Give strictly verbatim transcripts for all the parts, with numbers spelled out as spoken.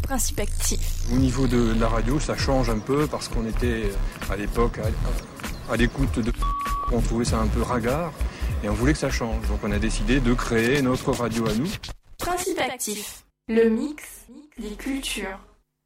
Principe actif. Au niveau de la radio, ça change un peu parce qu'on était à l'époque à, à l'écoute de... On trouvait ça un peu ringard et on voulait que ça change. Donc on a décidé de créer notre radio à nous. Principe actif, le mix des cultures.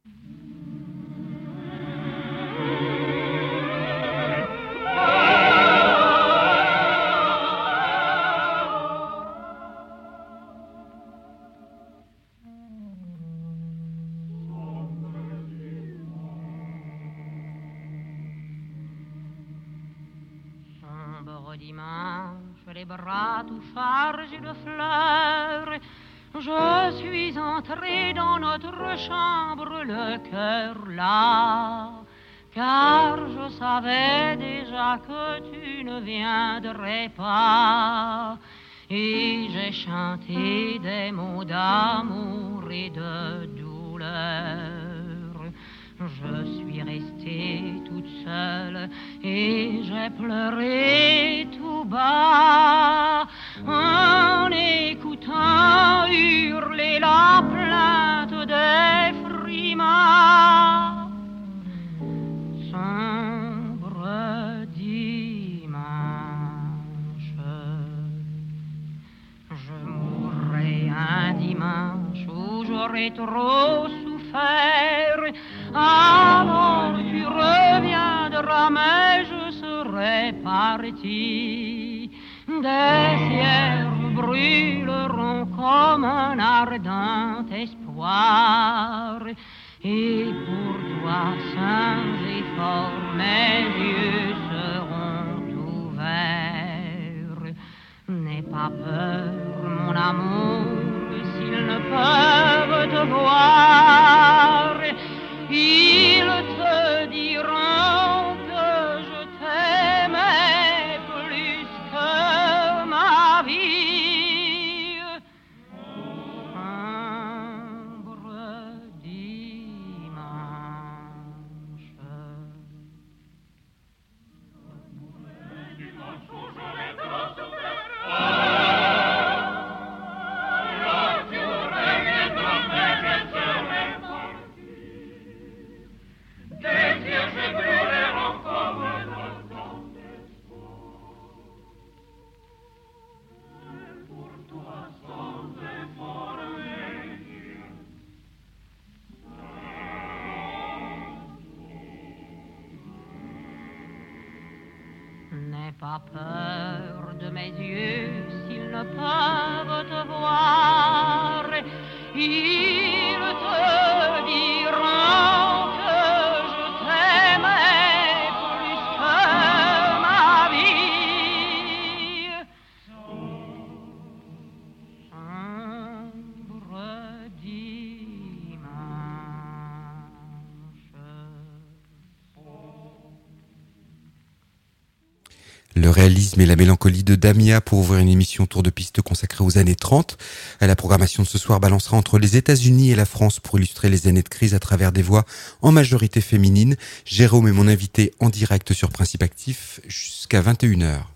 Dimanche, les bras tout chargés de fleurs, je suis entrée dans notre chambre, le cœur là, car je savais déjà que tu ne viendrais pas. Et j'ai chanté des mots d'amour et de douleur. Je suis restée toute seule et j'ai pleuré tout bas en écoutant hurler la plainte des frimas. Sombre dimanche, je mourrai un dimanche où j'aurai trop souffert. Alors tu reviendras, mais je serai parti. Des cierges brûleront comme un ardent espoir. Et pour toi, saint et fort, mes yeux seront ouverts. N'aie pas peur, mon amour, s'ils ne peuvent te voir. Ils te diront que je t'aimais plus que ma vie. Sombre dimanche. N'aie pas peur de mes yeux s'ils ne peuvent te voir. Ils te diront que je t'aimais plus que ma vie. Sombre dimanche. Le réalisme et la mélancolie de Damia pour ouvrir une émission tour de piste consacrée aux années trente. La programmation de ce soir balancera entre les États-Unis et la France pour illustrer les années de crise à travers des voix en majorité féminines. Jérôme est mon invité en direct sur Principe Actif jusqu'à vingt et une heures.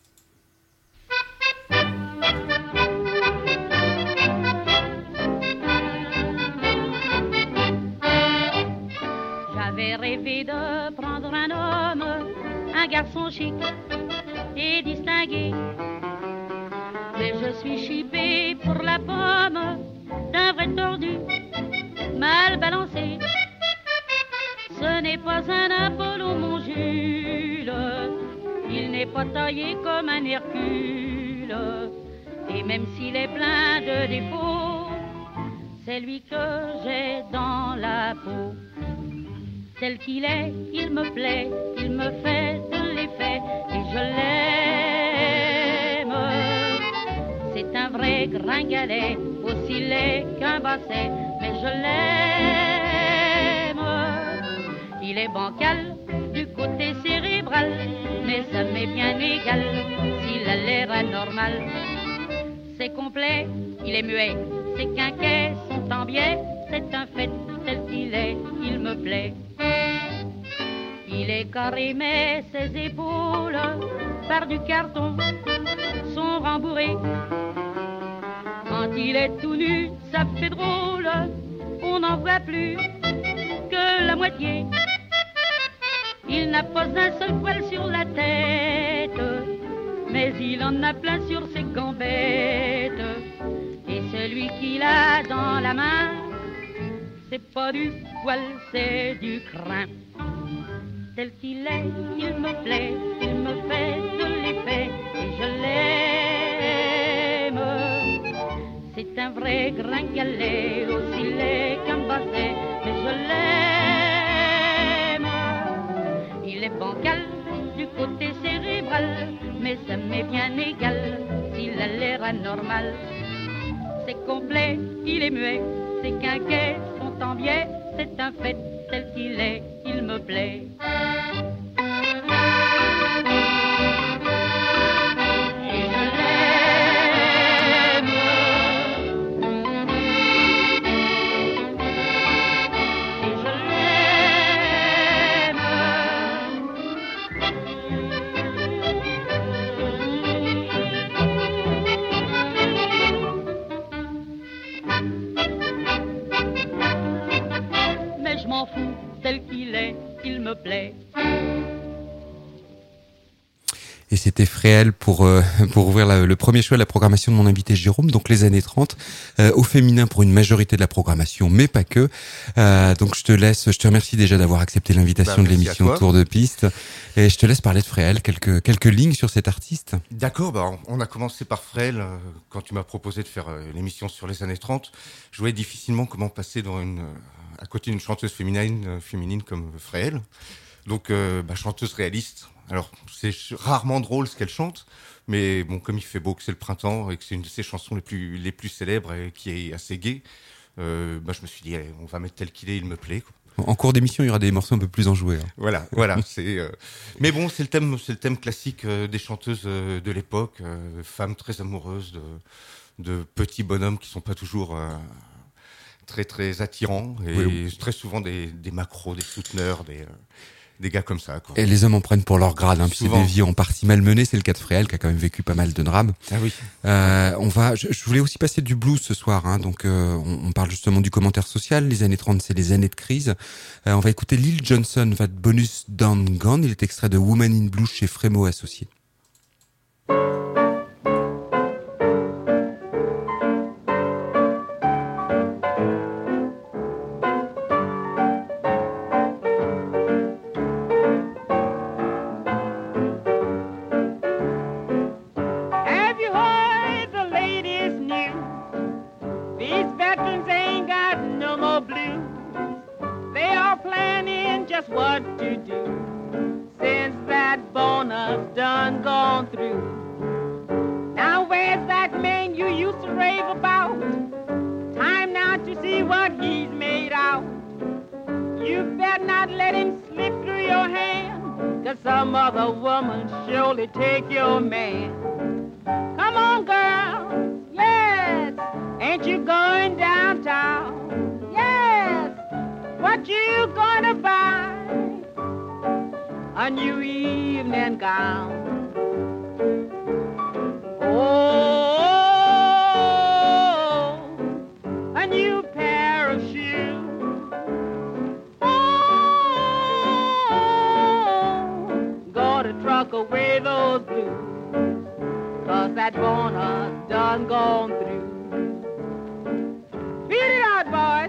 J'avais rêvé de prendre un homme, un garçon chic et distingué. Mais je suis chipée pour la pomme d'un vrai tordu, mal balancé. Ce n'est pas un Apollo, mon Jules, il n'est pas taillé comme un Hercule. Et même s'il est plein de défauts, c'est lui que j'ai dans la peau. Tel qu'il est, il me plaît, il me fait de l'effet et je l'aime. C'est un vrai gringalet, aussi laid qu'un basset, mais je l'aime. Il est bancal du côté cérébral, mais ça m'est bien égal s'il a l'air anormal. C'est complet, il est muet, ses quinquets sont en biais, c'est un fait tel qu'il est, il me plaît. Il est carré mais ses épaules par du carton sont rembourrées. Quand il est tout nu, ça fait drôle, on n'en voit plus que la moitié. Il n'a pas un seul poil sur la tête, mais il en a plein sur ses gambettes. Et celui qu'il a dans la main, c'est pas du poil, c'est du crin. Tel qu'il est, il me plaît, il me fait de l'effet, et je l'aime. C'est un vrai gringalet, aussi laid qu'un basset, mais je l'aime. Il est bancal du côté cérébral, mais ça m'est bien égal s'il a l'air anormal. C'est complet, il est muet, ses quinquets sont en biais, c'est un fait, tel qu'il est, il me plaît. Et c'était Fréhel pour euh, pour ouvrir la, le premier choix de la programmation de mon invité Jérôme, donc les années trente, euh, au féminin pour une majorité de la programmation, mais pas que. Euh, donc je te laisse, je te remercie déjà d'avoir accepté l'invitation bah, de l'émission Tour de Piste, et je te laisse parler de Fréhel, quelques quelques lignes sur cet artiste. D'accord, bah on a commencé par Fréhel. Euh, quand tu m'as proposé de faire euh, l'émission sur les années trente, je voyais difficilement comment passer dans une euh, à côté d'une chanteuse féminine euh, féminine comme Fréhel. Donc euh, bah, chanteuse réaliste. Alors, c'est rarement drôle ce qu'elle chante, mais bon, comme il fait beau, que c'est le printemps et que c'est une de ses chansons les plus, les plus célèbres et qui est assez gaie, euh, bah, je me suis dit, allez, on va mettre tel qu'il est, il me plaît, quoi. En cours d'émission, il y aura des morceaux un peu plus enjoués. Hein. Voilà, voilà. c'est, euh... Mais bon, c'est le thème, c'est le thème classique euh, des chanteuses euh, de l'époque, euh, femmes très amoureuses de, de petits bonhommes qui sont pas toujours euh, très très attirants et oui. très souvent des, des macros, des souteneurs, des... Euh... des gars comme ça, quoi. Et les hommes en prennent pour leur grade, hein, puis c'est des vies en partie malmenées. C'est le cas de Fréhel qui a quand même vécu pas mal de drames. Ah oui. Euh, on va, je, je voulais aussi passer du blues ce soir, hein, donc euh, on, on parle justement du commentaire social. Les années trente, c'est les années de crise. Euh, on va écouter Lil Johnson, That Bonus Done Gone. Il est extrait de Woman in Blue chez Frémo Associés. Take your man. Come on, girl. Yes. Ain't you going downtown? Yes. What you gonna buy? A new evening gown. Oh, a new pair of shoes. Truck away those blues, 'cause that bonus done gone through. Beat it out, boys.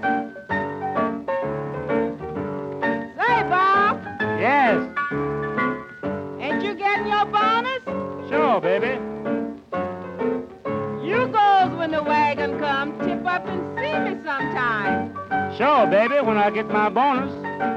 Say, Bob. Yes. Ain't you getting your bonus? Sure, baby. You goes when the wagon comes, tip up and see me sometime. Sure, baby, when I get my bonus.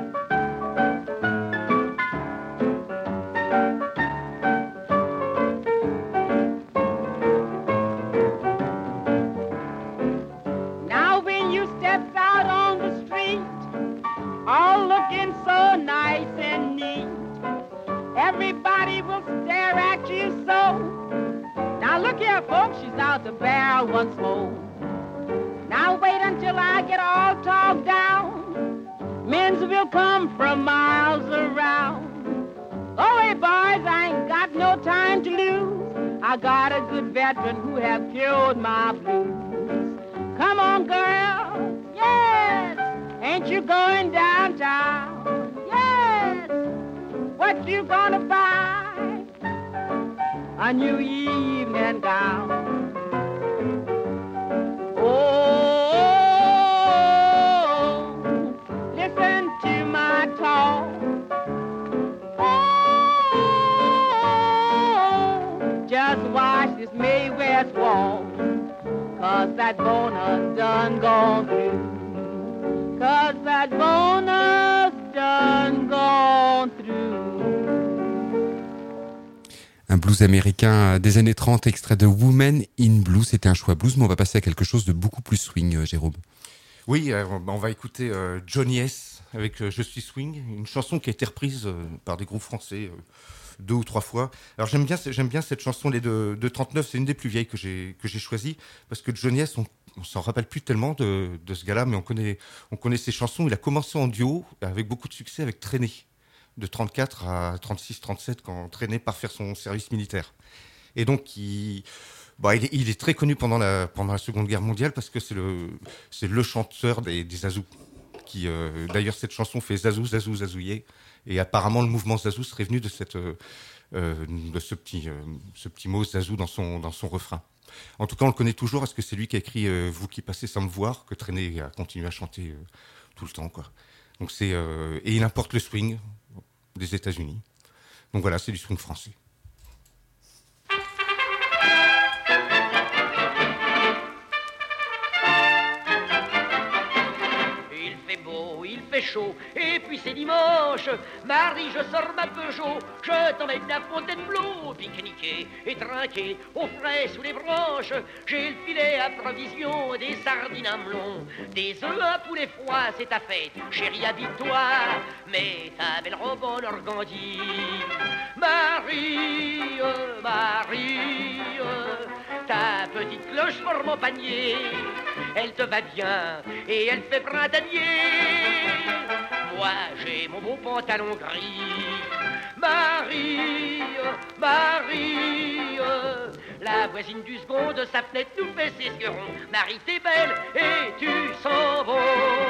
Everybody will stare at you so. Now look here, folks, she's out the barrel once more. Now wait until I get all talked down. Men's will come from miles around. Oh, hey, boys, I ain't got no time to lose. I got a good veteran who have cured my blues. Come on, girl, yes. Ain't you going downtown? Yes. What you gonna buy? A new evening gown. Oh, listen to my talk. Oh, just watch this Midwest walk. Cause that bonus done gone through. Cause that bonus done gone through. Un blues américain des années trente, extrait de Woman in Blue. C'était un choix blues, mais on va passer à quelque chose de beaucoup plus swing, euh, Jérôme. Oui, euh, on va écouter euh, Johnny S. avec euh, Je suis swing, une chanson qui a été reprise euh, par des groupes français euh, deux ou trois fois. Alors j'aime bien, j'aime bien cette chanson, les de, de trente-neuf, c'est une des plus vieilles que j'ai, que j'ai choisies, parce que Johnny S, on, on s'en rappelle plus tellement de, de ce gars-là, mais on connaît, on connaît ses chansons. Il a commencé en duo avec beaucoup de succès avec Traîné, de trente-quatre à trente-six trente-sept, quand Traîné part faire son service militaire. Et donc, il, bah, il, est, il est très connu pendant la, pendant la Seconde Guerre mondiale parce que c'est le, c'est le chanteur des, des Zazous. Qui, euh, d'ailleurs, cette chanson fait Zazou, Zazou, Zazouillé. Et apparemment, le mouvement Zazou serait venu de, cette, euh, de ce, petit, euh, ce petit mot Zazou dans son, dans son refrain. En tout cas, on le connaît toujours parce que c'est lui qui a écrit euh, « Vous qui passez sans me voir », que Traîné a continué à chanter euh, tout le temps, quoi. Donc c'est, euh, et il importe le swing des États-Unis. Donc voilà, c'est du swing français. Il fait beau, il fait chaud, et puis c'est dimanche. Mardi, je sors ma Peugeot, je t'emmène à Fontainebleau, pique-niquer et trinquer au frais sous les branches. J'ai le filet à provision, des sardines à melon, des œufs à poulet froid, c'est ta fête, chérie, habite-toi. Mais ta belle robe en organdie, Marie, Marie, ta petite cloche pour mon panier, elle te va bien et elle fait printanier. Moi j'ai mon beau pantalon gris, Marie, Marie, la voisine du second de sa fenêtre nous fait ses squerons. Marie, t'es belle et tu sens bon.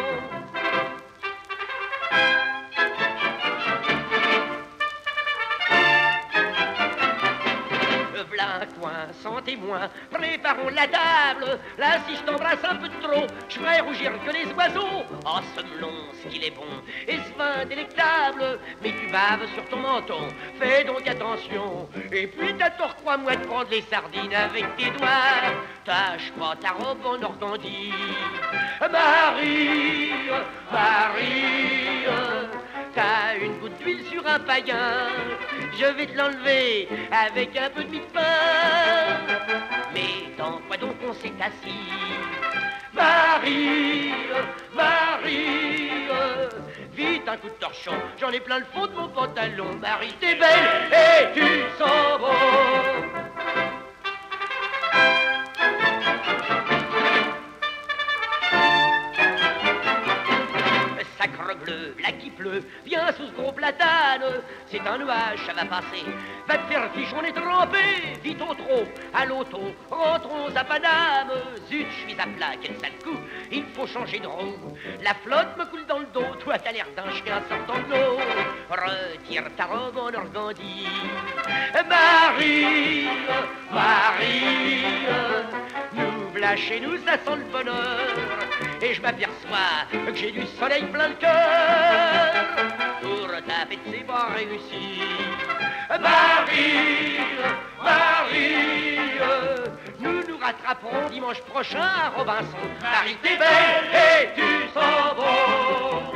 V'là un coin sans témoin, préparons la table. Là, si je t'embrasse un peu de trop, je ferai rougir que les oiseaux. Oh, ce melon, ce qu'il est bon, et ce vin délectable. Mais tu baves sur ton menton, fais donc attention. Et puis t'as tort, crois-moi, de prendre les sardines avec tes doigts. Tâche pas ta robe en organdie, Marie, Marie. T'as une goutte d'huile sur un païen, je vais te l'enlever avec un peu de mie de pain. Mais dans quoi donc on s'est assis, Marie, Marie, vite un coup de torchon, j'en ai plein le fond de mon pantalon. Marie, t'es belle et tu sens bon. Sacre bleu, là qui pleut, viens sous ce gros platane. C'est un nuage, ça va passer. Va te faire fiche, on est trempé. Vite au trot, à l'auto, rentrons à Paname. Zut, je suis à plat, quel sale coup. Il faut changer de roue. La flotte me coule dans le dos. Toi, t'as l'air d'un chien sortant de l'eau. Retire ta robe en organdie, Marie, Marie. Nous voilà chez nous, ça sent le bonheur. Et je m'aperçois que j'ai du soleil plein le cœur. Pour taper de ses bras réussis, Marie, Marie, nous nous rattraperons dimanche prochain à Robinson. Marie, t'es belle et tu sens bon.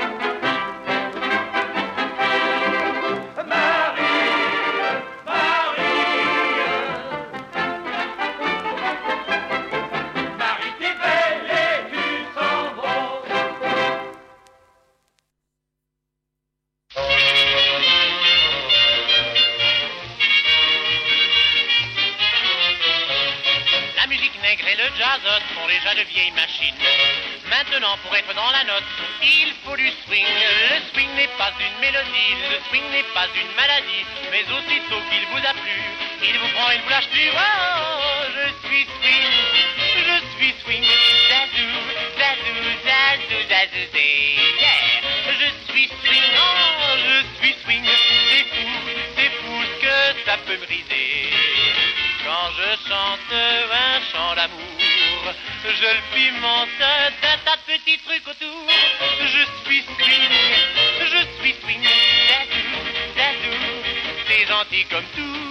Sont déjà de vieilles machines. Maintenant, pour être dans la note, il faut du swing. Le swing n'est pas une mélodie, le swing n'est pas une maladie. Mais aussitôt qu'il vous a plu, il vous prend, il vous lâche plus. Oh, je suis swing, je suis swing. Zazou, zazou, zazou, zazou. zazuzé. Yeah. Je suis swing, oh, je suis swing. C'est fou, c'est fou ce que ça peut briser. Quand je chante un chant d'amour, je le pimente d'un tas de petits trucs autour. Je suis swing, je suis swing. Zazou, zazou, c'est gentil comme tout.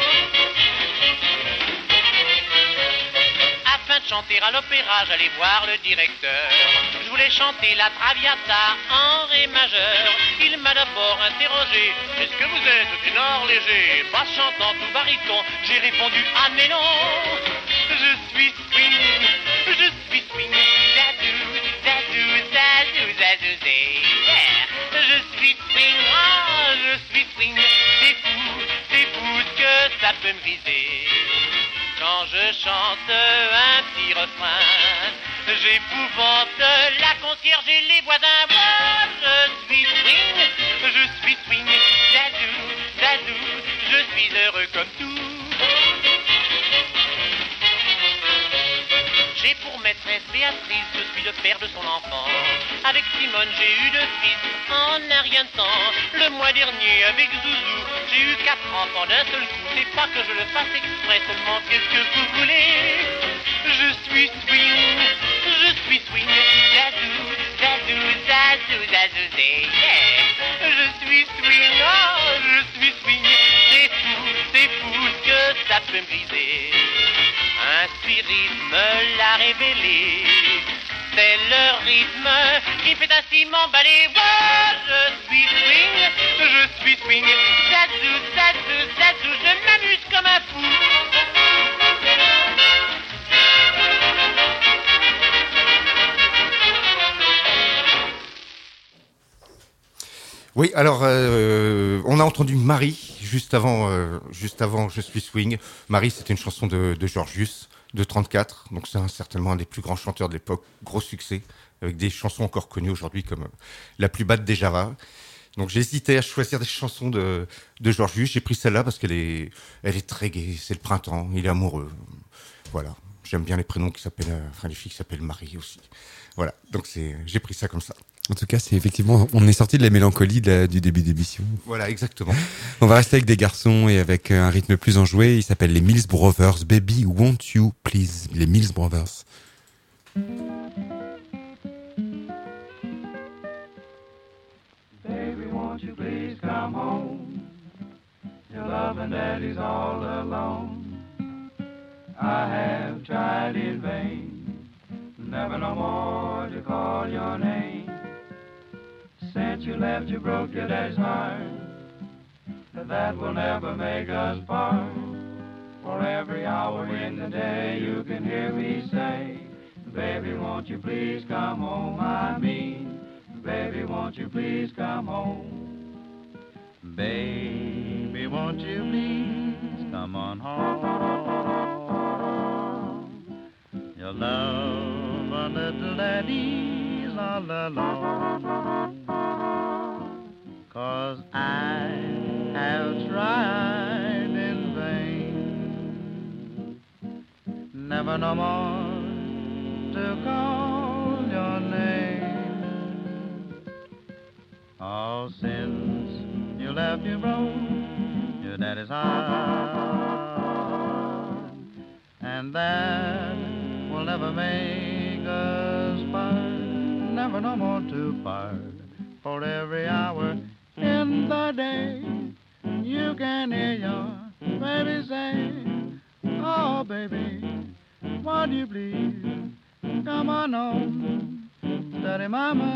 Afin de chanter à l'opéra, j'allais voir le directeur. Je voulais chanter la Traviata en ré majeur. Il m'a d'abord interrogé, est-ce que vous êtes ténor léger? Pas chantant tout baryton, j'ai répondu, ah mais non. Je suis swing, je suis swing. Zazou, zazou, zazou, zazouzé. Yeah. Je suis swing, ah, je suis swing. C'est fou, c'est fou ce que ça peut me briser. Quand je chante un petit refrain, j'épouvante la concierge et les voisins. Moi, je suis swing, je suis swing. Zazou, zazou, je suis heureux comme tout. J'ai pour maîtresse Béatrice, je suis le père de son enfant. Avec Simone, j'ai eu deux fils en un rien de temps. Le mois dernier, avec Zouzou, j'ai eu quatre enfants d'un seul coup. C'est pas que je le fasse exprès, seulement qu'est-ce que vous voulez? Je suis swing, je suis swing. Zazou, zazou, zazou, zazouzé. Yeah. Je suis swing, oh, je suis swing. C'est fou, c'est fou ce que ça peut me briser. Un spirisme l'a révélé, c'est le rythme qui fait ainsi m'emballer. Oh, je suis swing, je suis swing. Zazou, zazou, zazou, je m'amuse comme un fou. Oui, alors euh, on a entendu Marie juste avant, euh, juste avant Je suis swing. Marie, c'était une chanson de, de Georgius de trente-quatre, donc c'est un, certainement un des plus grands chanteurs de l'époque, gros succès, avec des chansons encore connues aujourd'hui comme euh, La plus batte des Java. Donc j'ai hésité à choisir des chansons de, de Georgius. J'ai pris celle-là parce qu'elle est, elle est très gaie. C'est le printemps, il est amoureux. Voilà, j'aime bien les prénoms qui s'appellent, euh, enfin les filles qui s'appellent Marie aussi. Voilà, donc c'est, j'ai pris ça comme ça. En tout cas, c'est effectivement, on est sorti de la mélancolie de la, du début d'émission. Voilà, exactement. On va rester avec des garçons et avec un rythme plus enjoué. Il s'appelle les Mills Brothers. Baby, won't you please? Les Mills Brothers. Baby, won't you please come home? Your love and daddy's all alone. I have tried in vain, never no more to call your name. Since you left, you broke your daddy's heart. That will never make us part. For every hour in the day, you can hear me say, baby, won't you please come home? I mean, baby, won't you please come home? Baby, won't you please come on home? Your love, a little daddy's all alone. 'Cause I have tried in vain, never no more to call your name. Oh, since you left, you broke your daddy's heart, and that will never make us part, never no more to part. For every hour in the day, you can hear your baby say, oh baby, won't you please come on home? Daddy mama,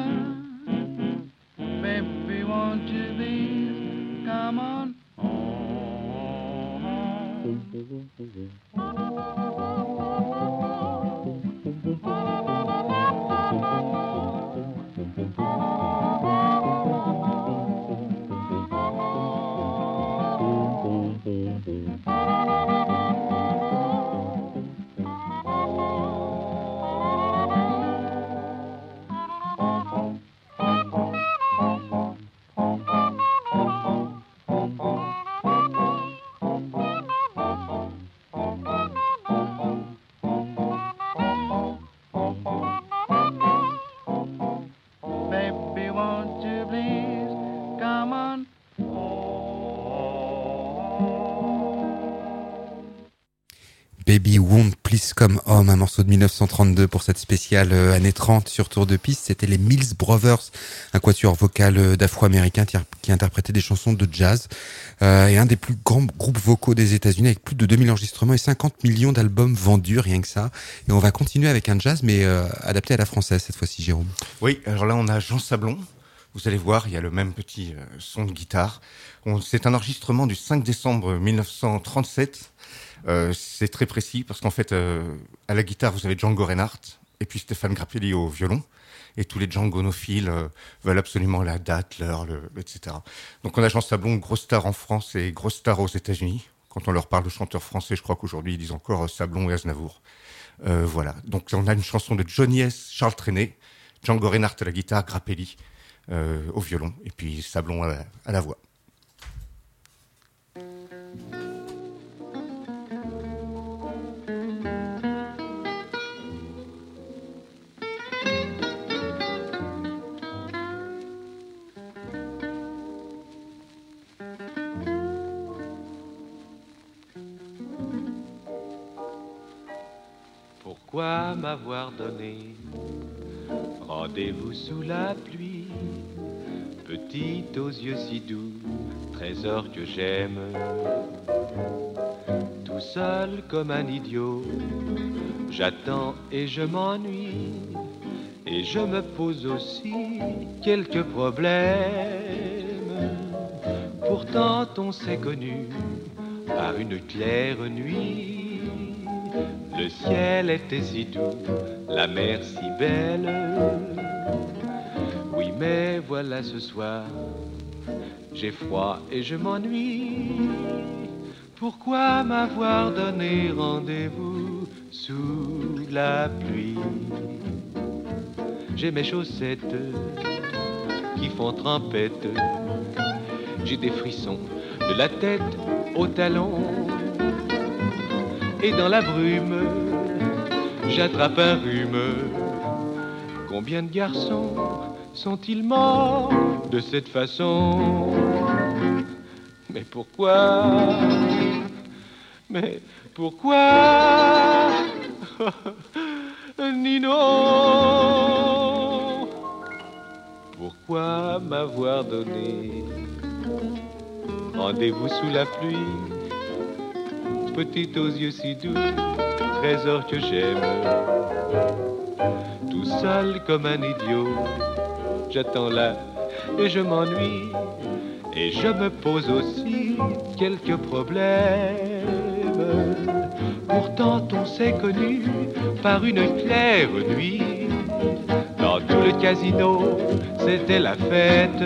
baby, won't you please come on home? won't you please come on Baby Won't Please Come Home, un morceau de dix-neuf cent trente-deux pour cette spéciale euh, année trente sur Tour de Piste. C'était les Mills Brothers, un quatuor vocal euh, d'afro-américains qui, qui interprétait des chansons de jazz euh, et un des plus grands groupes vocaux des États-Unis avec plus de deux mille enregistrements et cinquante millions d'albums vendus, rien que ça. Et on va continuer avec un jazz mais euh, adapté à la française cette fois-ci, Jérôme. Oui, alors là on a Jean Sablon. Vous allez voir, il y a le même petit euh, son de guitare. On, c'est un enregistrement du cinq décembre mille neuf cent trente-sept. Euh, c'est très précis parce qu'en fait, euh, à la guitare, vous avez Django Reinhardt et puis Stéphane Grappelli au violon. Et tous les djangonophiles euh, veulent absolument la date, l'heure, le, et cetera. Donc on a Jean Sablon, grosse star en France et grosse star aux États-Unis. Quand on leur parle de chanteurs français, je crois qu'aujourd'hui, ils disent encore euh, Sablon et Aznavour. Euh, voilà. Donc on a une chanson de Johnny S, Charles Trenet, Django Reinhardt à la guitare, Grappelli euh, au violon et puis Sablon à la, à la voix. Pourquoi m'avoir donné rendez-vous sous la pluie, petite aux yeux si doux, trésor que j'aime, tout seul comme un idiot, j'attends et je m'ennuie, et je me pose aussi quelques problèmes. Pourtant on s'est connu par une claire nuit. Le ciel était si doux, la mer si belle. Oui, mais voilà ce soir, j'ai froid et je m'ennuie. Pourquoi m'avoir donné rendez-vous sous la pluie? J'ai mes chaussettes qui font trempette. J'ai des frissons de la tête aux talons. Et dans la brume, j'attrape un rhume. Combien de garçons sont-ils morts de cette façon? Mais pourquoi? Mais pourquoi? Nino, pourquoi m'avoir donné rendez-vous sous la pluie? Petite aux yeux si doux, trésor que j'aime. Tout seul comme un idiot, j'attends là et je m'ennuie. Et je me pose aussi quelques problèmes. Pourtant on s'est connus par une claire nuit. Dans tout le casino, c'était la fête.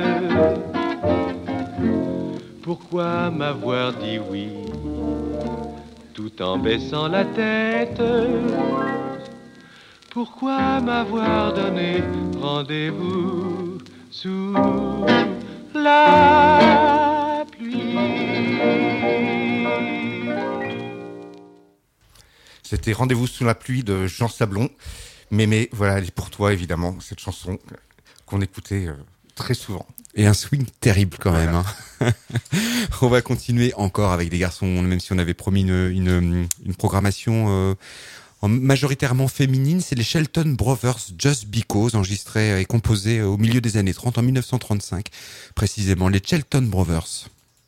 Pourquoi m'avoir dit oui tout en baissant la tête? Pourquoi m'avoir donné rendez-vous sous la pluie? C'était Rendez-vous sous la pluie de Jean Sablon. Mémé, voilà, elle est pour toi évidemment, cette chanson qu'on écoutait euh, très souvent. Et un swing terrible quand même. Hein. On va continuer encore avec des garçons, même si on avait promis une, une, une programmation euh, majoritairement féminine. C'est les Shelton Brothers Just Because, enregistrés et composés au milieu des années trente, en dix-neuf cent trente-cinq précisément. Les Shelton Brothers.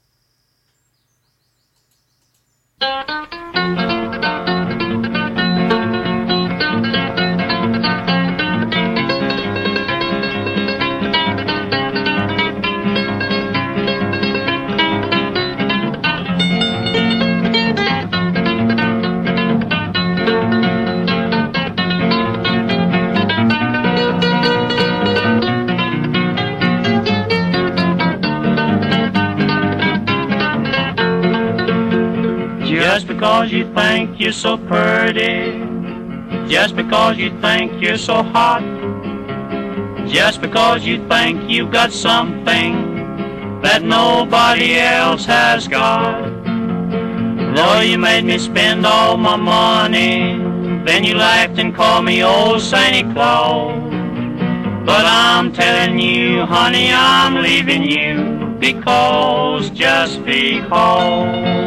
Just because you think you're so pretty, just because you think you're so hot, just because you think you've got something that nobody else has got. Though you made me spend all my money, then you laughed and called me old Santa Claus. But I'm telling you, honey, I'm leaving you because, just because.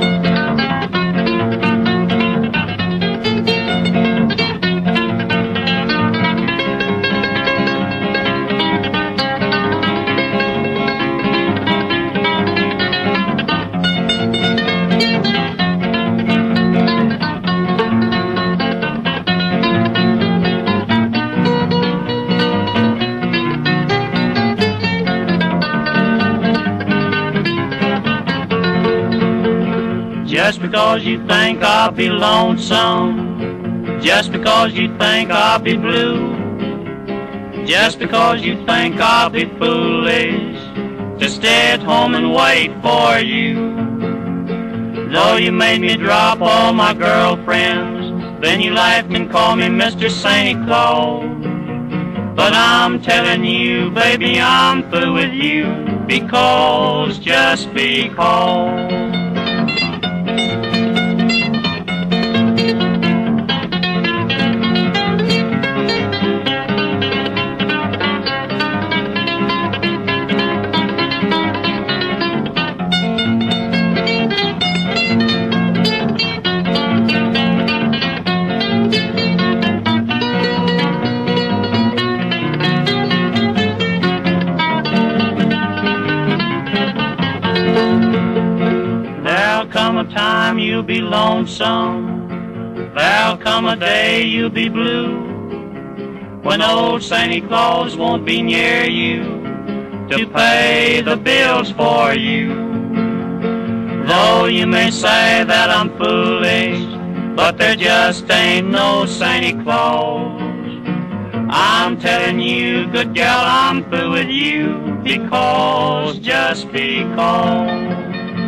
Just because you think I'll be lonesome, just because you think I'll be blue, just because you think I'll be foolish to stay at home and wait for you. Though you made me drop all my girlfriends, then you laughed and called me Mister Santa Claus. But I'm telling you, baby, I'm through with you because, just because. Time you'll be lonesome, there'll come a day you'll be blue, when old Santa Claus won't be near you to pay the bills for you. Though you may say that I'm foolish, but there just ain't no Santa Claus. I'm telling you, good gal, I'm through with you because, just because.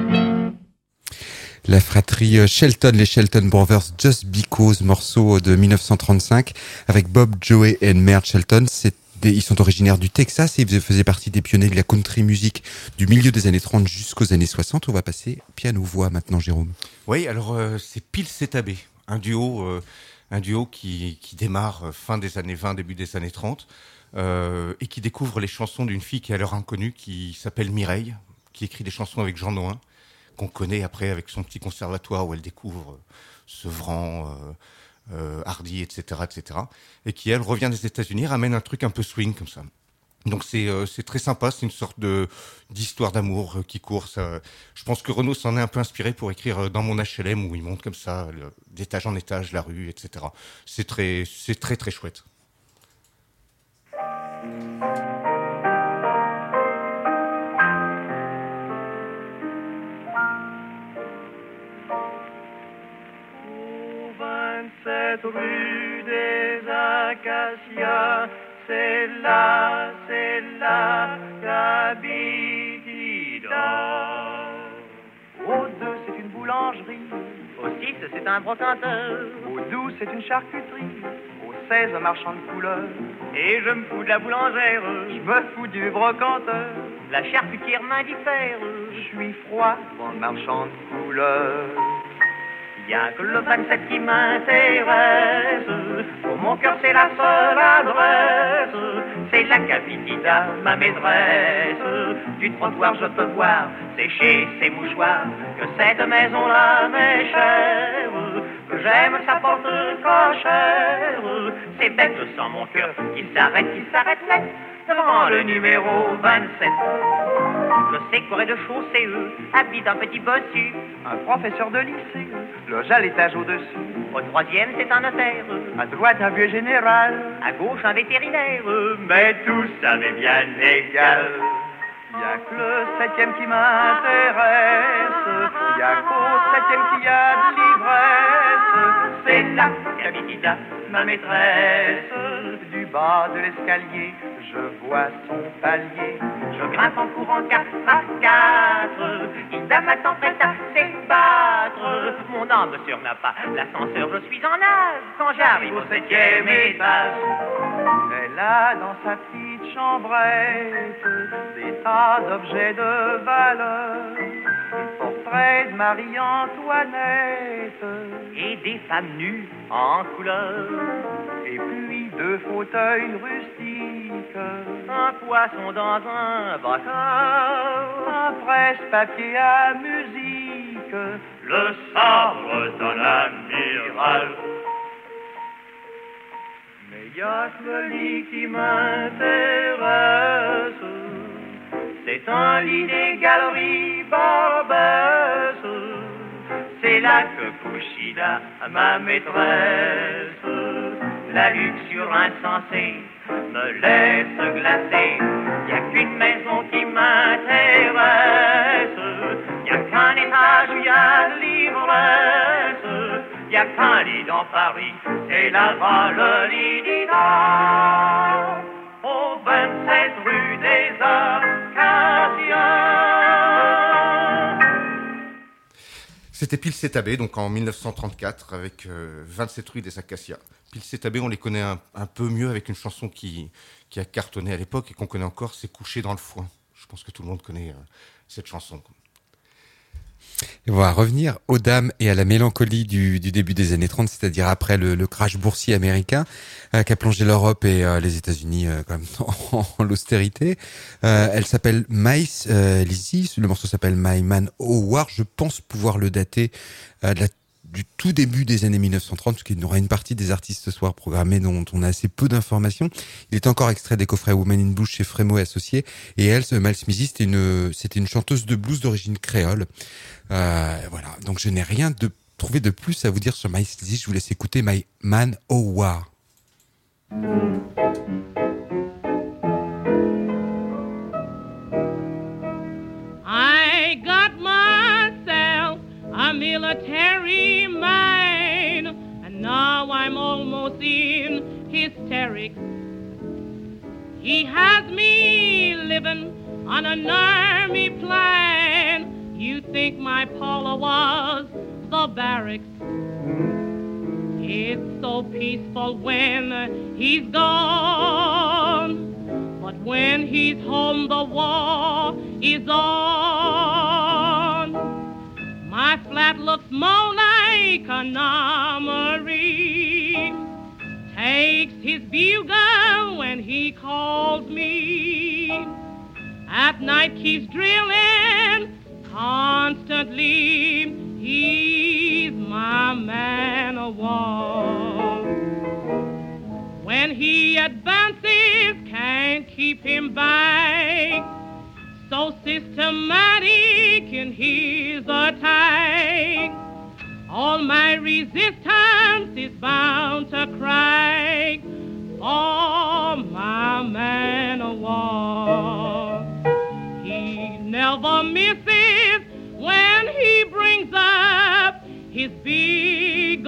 La fratrie Shelton, les Shelton Brothers, Just Because, morceau de mille neuf cent trente-cinq, avec Bob, Joey et Mert Shelton. C'est des, ils sont originaires du Texas et ils faisaient partie des pionniers de la country music du milieu des années trente jusqu'aux années soixante. On va passer piano-voix maintenant, Jérôme. Oui, alors euh, c'est Pils et Tabé, un duo, euh, un duo qui, qui démarre fin des années vingt, début des années trente, euh, et qui découvre les chansons d'une fille qui est à l'heure inconnue, qui s'appelle Mireille, qui écrit des chansons avec Jean Nohain, qu'on connaît après avec son petit conservatoire où elle découvre euh, Sevran, euh, euh, Hardy, et cetera, et cetera. Et qui, elle, revient des États-Unis, ramène un truc un peu swing comme ça. Donc c'est euh, c'est très sympa, c'est une sorte de d'histoire d'amour euh, qui court. Ça. Je pense que Renaud s'en est un peu inspiré pour écrire euh, Dans mon H L M où il monte comme ça, le, d'étage en étage, la rue, et cetera. C'est très, c'est très très chouette. Rue des Acacias, c'est là, c'est là qu'habite Ida. Au deux, c'est une boulangerie. Au six, c'est un brocanteur. Au douze, c'est une charcuterie. Au seize, un marchand de couleurs. Et je me fous de la boulangère. Je me fous du brocanteur. La charcutière m'indiffère. Je suis froid devant le marchand de couleurs. Y'a que le vingt-sept qui m'intéresse. Pour mon cœur c'est la seule adresse. C'est la Capitida, ma maîtresse. Du trottoir je peux voir sécher ses mouchoirs. Que cette maison-là m'est chère. Que j'aime sa porte cochère. C'est bête sans mon cœur qui s'arrête, qui s'arrête net devant le numéro vingt-sept. Le sécoré de chaussée habite un petit bossu, un professeur de lycée, loge à l'étage au-dessus. Au troisième, c'est un notaire. À droite, un vieux général. À gauche, un vétérinaire. Mais tous savaient bien égal. Y'a que le septième qui m'intéresse. Y'a qu'au septième qu'il y a de l'ivresse. C'est là Capitida, ma maîtresse. Du bas de l'escalier, je vois son palier. Je grimpe en courant quatre à quatre. Ida m'attend prête à s'ébattre. Mon âme sur n'a pas l'ascenseur, je suis en âge. Quand j'arrive au septième étage, elle a dans sa petite chambrette des tas d'objets de valeur. Des portraits de Marie-Antoinette et des femmes nues en couleur. Et puis deux fauteuils rustiques un poisson dans un bac, un presse-papier à musique, le sabre d'un amiral. Mais y a ce lit qui m'intéresse, c'est un lit des galeries Barbès. C'est là que couchilla ma maîtresse. La luxure insensée me laisse glacé. Y a qu'une maison qui m'intéresse. Y a qu'un étage où y a de l'ivresse. Y a qu'un lit dans Paris, c'est là-bas le lit d'Ida, au vingt-sept rue des Acacias. C'était Pilset Abbé, donc en mille neuf cent trente-quatre, avec euh, vingt-sept rue des Acacias. Pilset Abbé, on les connaît un, un peu mieux avec une chanson qui, qui a cartonné à l'époque et qu'on connaît encore, c'est Couché dans le foin. Je pense que tout le monde connaît euh, cette chanson. Et on va revenir aux dames et à la mélancolie du, du début des années trente, c'est-à-dire après le, le crash boursier américain euh, qui a plongé l'Europe et euh, les États-Unis euh, quand même en, en l'austérité. Euh, elle s'appelle Maïs euh, Lizzy, le morceau s'appelle My Man O' War. Je pense pouvoir le dater euh, de la du tout début des années mille neuf cent trente, parce qu'il y aura une partie des artistes ce soir programmés dont on a assez peu d'informations. Il est encore extrait des coffrets Woman in Blues chez Frémo et Associés. Et elle, Mal Smithy, c'était une, c'était une chanteuse de blues d'origine créole. Euh, voilà. Donc je n'ai rien de trouvé de plus à vous dire sur Maïs Lizzy. Je vous laisse écouter My Man O' War. I got myself a military mind, and now I'm almost in hysterics. He has me living on an army plan. You think my Paula was the barracks. It's so peaceful when he's gone, but when he's home the war is on. My flat looks more like an armory. Takes his bugle when he calls me. At night keeps drilling constantly. He's my man of war. When he advances, can't keep him back. So systematic in his attack, all my resistance is bound to crack for my man of war. He never misses when he brings up his big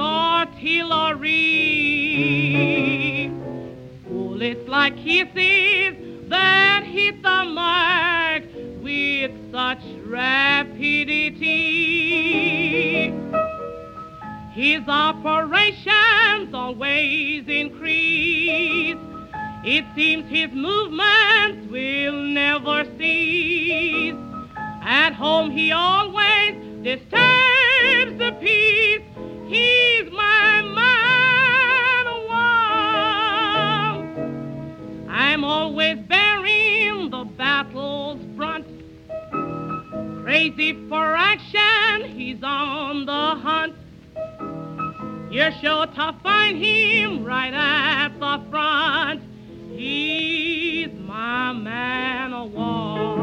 artillery. Bullets like kisses that hit the mark with such rapidity. His operations always increase. It seems his movements will never cease. At home he always disturbs the peace. He's my man of war. I'm always bearing the battle's front. Crazy for action, he's on the hunt. You're sure to find him right at the front. He's my man of war.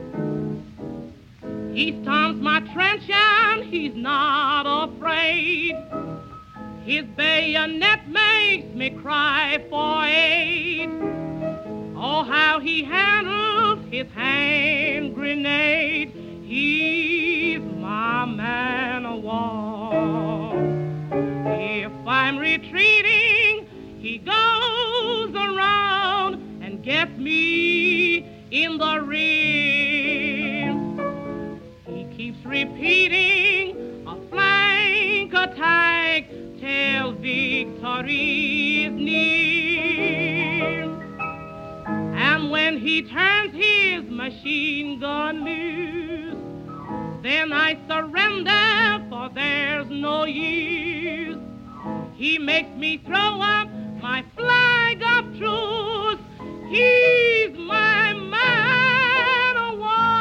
He storms my trench and he's not afraid. His bayonet makes me cry for aid. Oh, how he handles his hand grenade. He's my man of war. If I'm retreating, he goes around and gets me in the rear. He keeps repeating a flank attack till victory is near. And when he turns his machine gun loose, then I surrender, for there's no use. He makes me throw up my flag of truce. He's my man of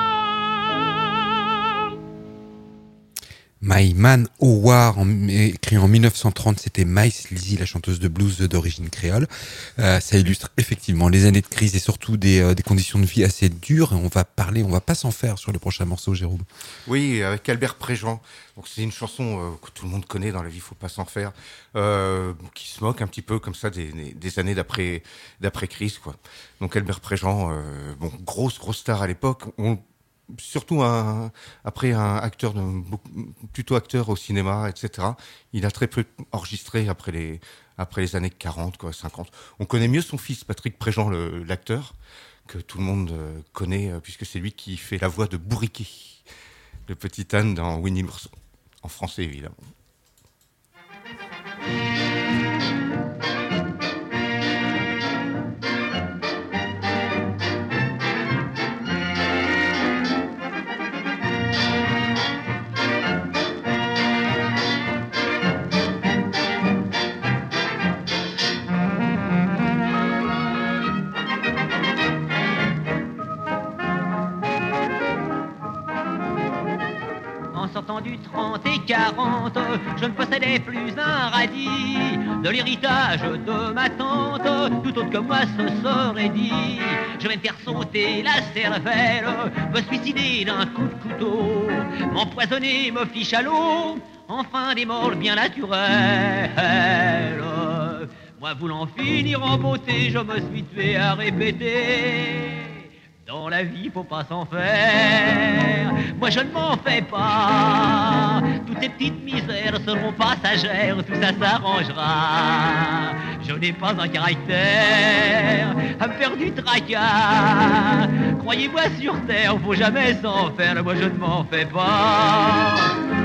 war. My Man O' War, en, écrit en mille neuf cent trente, c'était Maïs Lizzie, la chanteuse de blues d'origine créole. Euh, ça illustre effectivement les années de crise et surtout des, euh, des conditions de vie assez dures. Et on va parler, on va pas s'en faire sur le prochain morceau, Jérôme. Oui, avec Albert Préjean. Donc c'est une chanson euh, que tout le monde connaît dans la vie, faut pas s'en faire, euh, qui se moque un petit peu comme ça des, des années d'après d'après crise, quoi. Donc Albert Préjean, euh, bon, grosse grosse star à l'époque. On Surtout un, après un acteur, de, plutôt acteur au cinéma, et cetera. Il a très peu enregistré après les, après les années quarante, quoi, cinquante. On connaît mieux son fils, Patrick Préjean, le, l'acteur, que tout le monde connaît, puisque c'est lui qui fait la voix de Bourriquet, le petit âne dans Winnie l'ourson, en français évidemment. Du trente et quarante, je ne possédais plus un radis. De l'héritage de ma tante, tout autre que moi se serait dit. Je vais me faire sauter la cervelle, me suicider d'un coup de couteau, m'empoisonner, me fiche à l'eau, enfin des morts bien naturelles. Moi voulant finir en beauté, je me suis tué à répéter. Dans la vie, faut pas s'en faire. Moi, je ne m'en fais pas. Toutes ces petites misères seront passagères. Tout ça s'arrangera. Je n'ai pas un caractère à me faire du tracas. Croyez-moi, sur terre, faut jamais s'en faire. Moi, je ne m'en fais pas.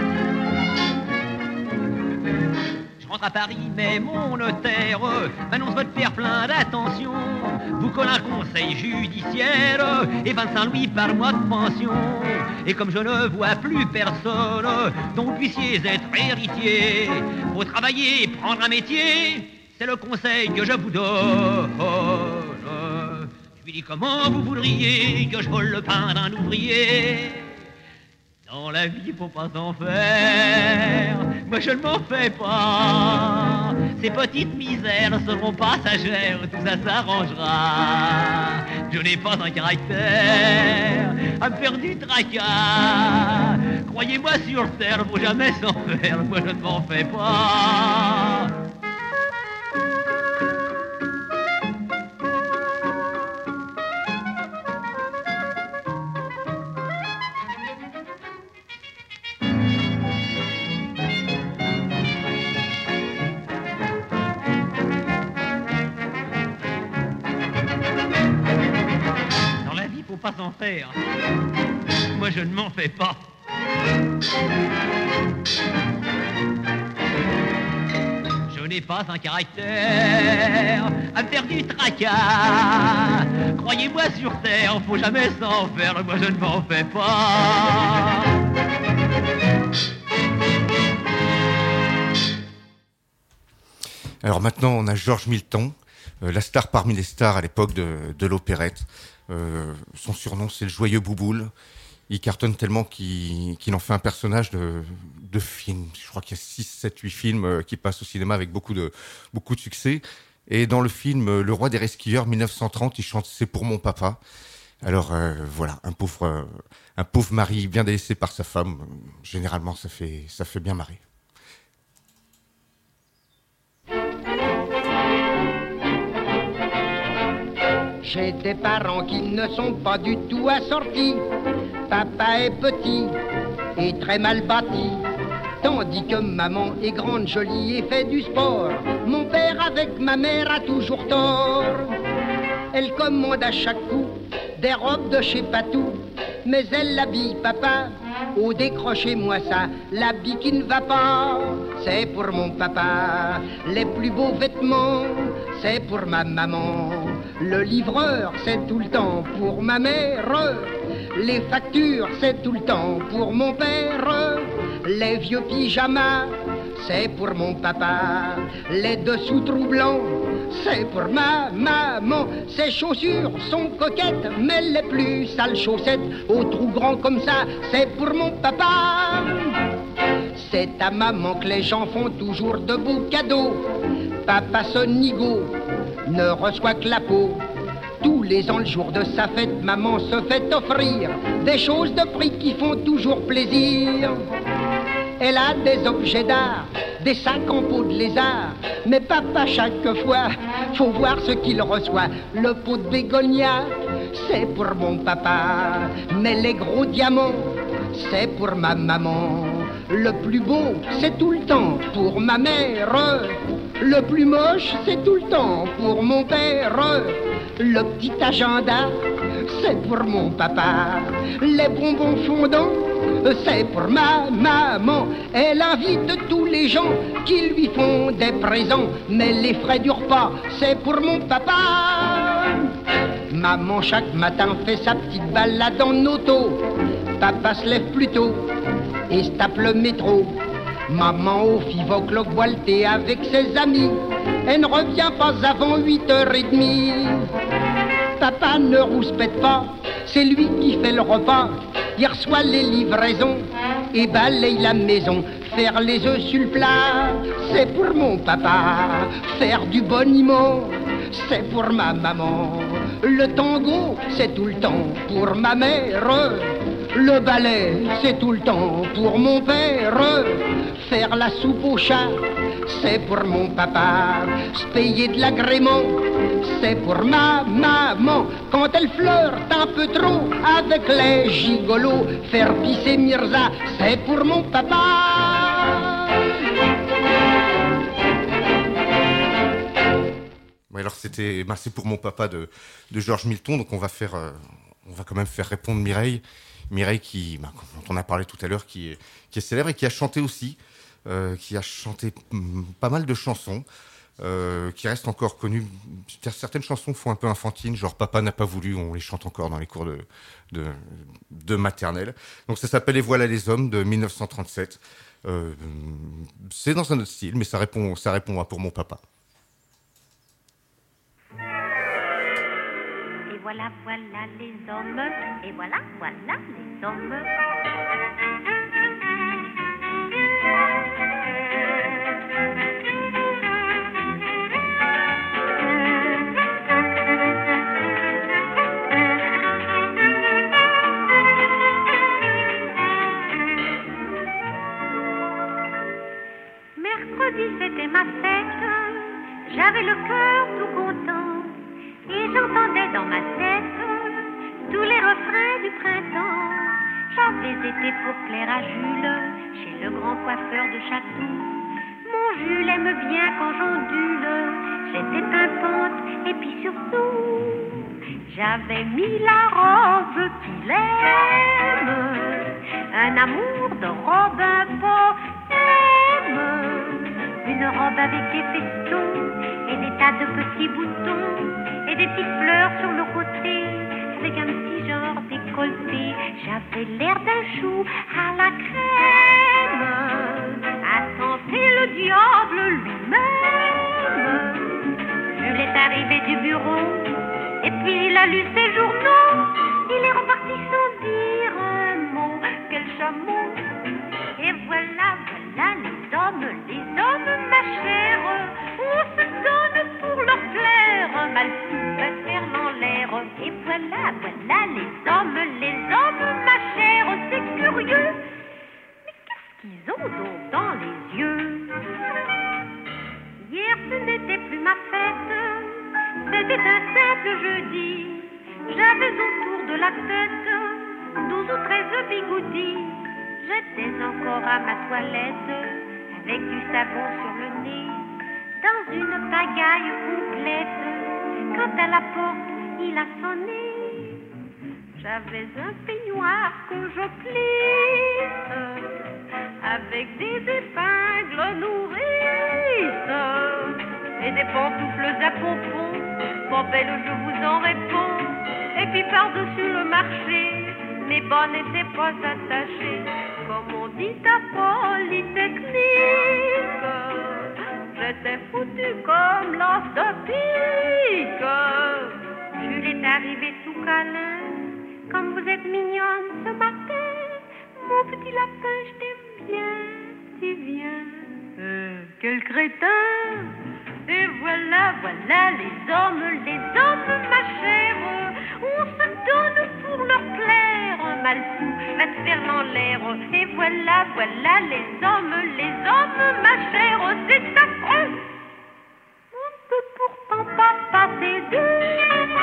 Je rentre à Paris, mais mon notaire m'annonce votre faire plein d'attention. Vous colle un conseil judiciaire et vingt-cinq louis par mois de pension. Et comme je ne vois plus personne dont vous puissiez être héritier, faut travailler et prendre un métier, c'est le conseil que je vous donne. Je lui dis comment vous voudriez que je vole le pain d'un ouvrier. Dans la vie, faut pas s'en faire. Moi, je ne m'en fais pas. Ces petites misères seront passagères. Tout ça s'arrangera. Je n'ai pas un caractère à me faire du tracas. Croyez-moi, sur terre, faut jamais s'en faire. Moi, je ne m'en fais pas. Pas s'en faire. Moi je ne m'en fais pas. Je n'ai pas un caractère à me faire du tracas. Croyez-moi, sur terre, faut jamais s'en faire. Moi je ne m'en fais pas. Alors maintenant on a Georges Milton, euh, la star parmi les stars à l'époque de, de l'opérette. Euh, son surnom c'est le joyeux Bouboule. Il cartonne tellement qu'il, qu'il en fait un personnage de, de film. Je crois qu'il y a six, sept, huit films euh, qui passent au cinéma avec beaucoup de, beaucoup de succès. Et dans le film euh, Le Roi des Resquilleurs, mille neuf cent trente, il chante « C'est pour mon papa ». Alors euh, voilà, un pauvre, euh, un pauvre mari bien délaissé par sa femme. Généralement, ça fait, ça fait bien marrer. J'ai des parents qui ne sont pas du tout assortis. Papa est petit et très mal bâti, tandis que maman est grande, jolie et fait du sport. Mon père avec ma mère a toujours tort. Elle commande à chaque coup des robes de chez Patou, mais elle habille papa. Oh, décrochez-moi ça, l'habit qui ne va pas, c'est pour mon papa. Les plus beaux vêtements, c'est pour ma maman. Le livreur, c'est tout le temps pour ma mère. Les factures, c'est tout le temps pour mon père. Les vieux pyjamas, c'est pour mon papa. Les dessous trous blancs, c'est pour ma maman. Ses chaussures sont coquettes, mais les plus sales chaussettes, au trou grand comme ça, c'est pour mon papa. C'est à maman que les gens font toujours de beaux cadeaux. Papa Sonigo ne reçoit que la peau. Tous les ans, le jour de sa fête, maman se fait offrir des choses de prix qui font toujours plaisir. Elle a des objets d'art, des sacs en peau de lézard. Mais papa, chaque fois, faut voir ce qu'il reçoit. Le pot de bégonia, c'est pour mon papa. Mais les gros diamants, c'est pour ma maman. Le plus beau, c'est tout le temps pour ma mère. Le plus moche, c'est tout le temps pour mon père. Le petit agenda, c'est pour mon papa. Les bonbons fondants, c'est pour ma maman. Elle invite tous les gens qui lui font des présents. Mais les frais du repas, c'est pour mon papa. Maman chaque matin fait sa petite balade en auto. Papa se lève plus tôt et se tape le métro. Maman au five-o'clock boit le thé avec ses amis. Elle ne revient pas avant huit heures trente. Papa ne rouspète pas, c'est lui qui fait le repas. Il reçoit les livraisons et balaye la maison. Faire les œufs sur le plat, c'est pour mon papa. Faire du boniment, c'est pour ma maman. Le tango, c'est tout le temps pour ma mère. Le ballet, c'est tout le temps pour mon père. Faire la soupe au chat, c'est pour mon papa. Se payer de l'agrément, c'est pour ma maman. Quand elle flirte un peu trop avec les gigolos, faire pisser Mirza, c'est pour mon papa. Ouais, alors c'était, bah, c'est pour mon papa de, de Georges Milton, donc on va faire, euh, on va quand même faire répondre Mireille. Mireille qui, bah, dont on a parlé tout à l'heure, qui est, qui est célèbre et qui a chanté aussi, euh, qui a chanté mm, pas mal de chansons, euh, qui reste encore connue. Certaines chansons font un peu enfantines, genre Papa n'a pas voulu, on les chante encore dans les cours de, de, de maternelle. Donc ça s'appelle Et voilà les hommes de mille neuf cent trente-sept. Euh, c'est dans un autre style, mais ça répond, ça répond à Pour mon papa. Et voilà, voilà les hommes, et voilà, voilà les hommes. Mercredi c'était ma fête, j'avais le cœur tout content. Et j'entendais dans ma tête tous les refrains du printemps. J'avais été pour plaire à Jules, chez le grand coiffeur de Chatou. Mon Jules aime bien quand j'ondule, j'étais pimpante et puis surtout, j'avais mis la robe qu'il aime. Un amour de robe un poème. Une robe avec des festons et des tas de petits boutons. Et des petites fleurs sur le côté, avec un petit genre décolleté. J'avais l'air d'un chou à la crème, à tenter le diable lui-même. Jules est arrivé du bureau, et puis il a lu ses journaux. Il est reparti sans dire un mot, quel chameau. Et voilà, voilà les hommes, les hommes, ma chère, on se donne pour leur plaire, mal fou, va faire dans l'air. Et voilà, voilà les hommes, les hommes, ma chère, c'est curieux. Mais qu'est-ce qu'ils ont donc dans les yeux? Hier ce n'était plus ma fête, c'était un simple jeudi. J'avais autour de la tête douze ou treize bigoudis. J'étais encore à ma toilette, avec du savon sur le nez, dans une pagaille complète. Quand à la porte, il a sonné. J'avais un peignoir que je plisse, avec des épingles nourrices, et des pantoufles à pompons. Bon belle, je vous en réponds. Et puis par-dessus le marché, mes bas n'étaient pas attachés, comme on dit à Polytechnique. était foutu comme l'os de pique. Jules est arrivé tout câlin, comme vous êtes mignonne ce matin. Mon petit lapin, je t'aime bien, tu viens. Euh, quel crétin! Et voilà, voilà les hommes, les hommes, ma chère. On se donne pour leur plaire. Un mal fou va te faire dans l'air. Et voilà, voilà les hommes, les hommes, ma chère. C'est affreux. On peut pourtant pas passer d'eux.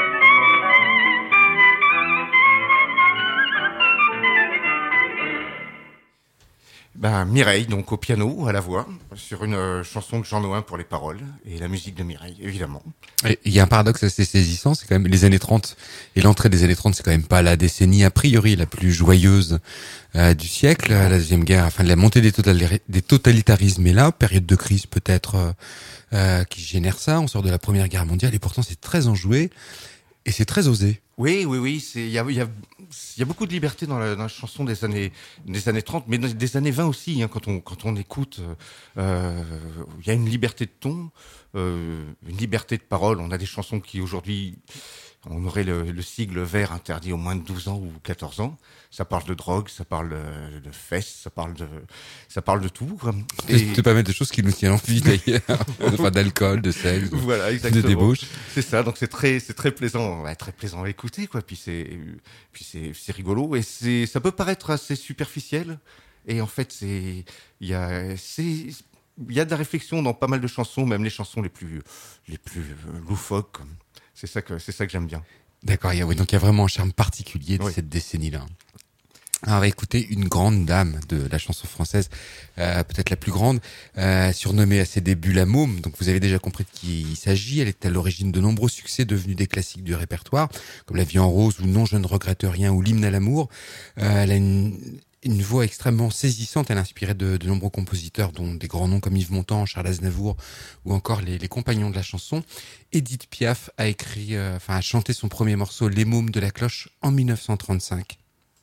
Ben, Mireille, donc au piano, à la voix, sur une euh, chanson de Jean Nohain pour les paroles, et la musique de Mireille, évidemment. Il y a un paradoxe assez saisissant, c'est quand même les années trente, et l'entrée des années trente, c'est quand même pas la décennie a priori la plus joyeuse euh, du siècle. La deuxième guerre, enfin la montée des, totali- des totalitarismes est là, période de crise peut-être euh, euh, qui génère ça, on sort de la première guerre mondiale, et pourtant c'est très enjoué, et c'est très osé. Oui, oui, oui, c'est, il y a, il y a, il y a beaucoup de liberté dans la, dans la chanson des années, des années trente, mais des années vingt aussi, hein, quand on, quand on écoute, euh, il y a une liberté de ton, euh, une liberté de parole. On a des chansons qui aujourd'hui, on aurait le, le sigle vert interdit aux moins de douze ans ou quatorze ans. Ça parle de drogue, ça parle de, de fesses, ça parle de, ça parle de tout. Et c'est pas mal de choses qui nous tiennent en vie d'ailleurs, enfin d'alcool, de sexe, voilà, exactement. de débauche. C'est ça, donc c'est très, c'est très plaisant, ouais, très plaisant à écouter, quoi. Puis c'est, puis c'est, c'est rigolo et c'est, ça peut paraître assez superficiel. Et en fait, c'est, il y a, c'est, il y a de la réflexion dans pas mal de chansons, même les chansons les plus, les plus loufoques. C'est ça que, c'est ça que j'aime bien. D'accord, il y a, oui, donc il y a vraiment un charme particulier de oui. cette décennie-là. Alors, on va écouter une grande dame de la chanson française, euh, peut-être la plus grande, euh, surnommée à ses débuts la Môme. Donc, vous avez déjà compris de qui il s'agit. Elle est à l'origine de nombreux succès devenus des classiques du répertoire, comme La vie en rose ou Non, je ne regrette rien ou L'hymne à l'amour. Euh, elle a une, une voix extrêmement saisissante. Elle a inspiré de, de nombreux compositeurs, dont des grands noms comme Yves Montand, Charles Aznavour ou encore les, les compagnons de la chanson. Édith Piaf a écrit, euh, enfin, a chanté son premier morceau, Les Mômes de la cloche, en dix-neuf cent trente-cinq.